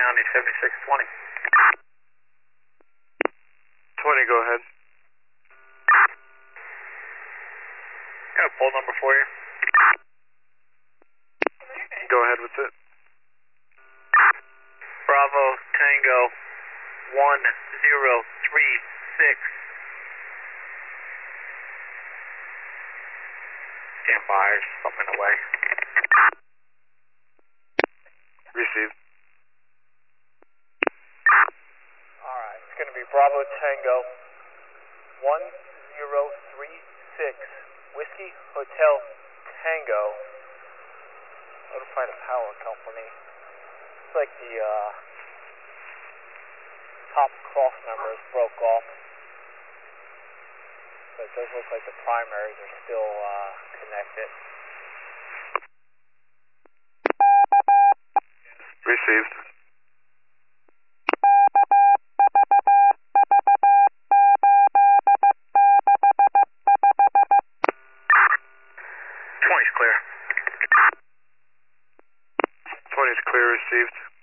County 7620. 20, go ahead. Got a poll number for you. Go ahead with it. Bravo Tango 1036. Stand by, something away. Received. Alright, it's going to be Bravo Tango 1036. Whiskey Hotel Tango. Notify the power company. It's like the top cross members broke off. But it does look like the primaries are still connected. Received. Clear. 20 is clear, received.